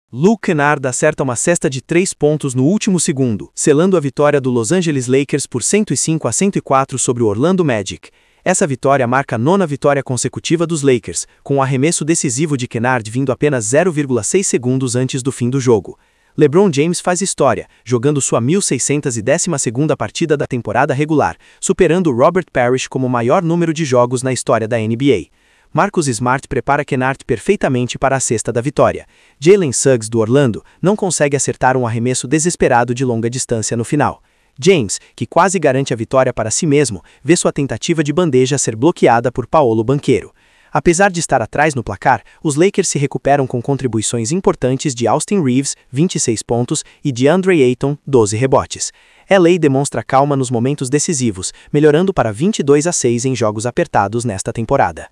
Luke Kennard acerta uma cesta de 3 pontos no último segundo, selando a vitória do Los Angeles Lakers por 105-104 sobre o Orlando Magic. Essa vitória marca a 9ª vitória consecutiva dos Lakers, com o arremesso decisivo de Kennard vindo apenas 0,6 segundos antes do fim do jogo. LeBron James faz história, jogando sua 1612ª partida da temporada regular, superando Robert Parrish como o maior número de jogos na história da NBA. Marcus Smart prepara Kennard perfeitamente para a cesta da vitória. Jalen Suggs, do Orlando, não consegue acertar um arremesso desesperado de longa distância no final. James, que quase garante a vitória para si mesmo, vê sua tentativa de bandeja ser bloqueada por Paolo Banchero. Apesar de estar atrás no placar, os Lakers se recuperam com contribuições importantes de Austin Reeves, 26 pontos, e de DeAndre Ayton, 12 rebotes. LA demonstra calma nos momentos decisivos, melhorando para 22-6 em jogos apertados nesta temporada.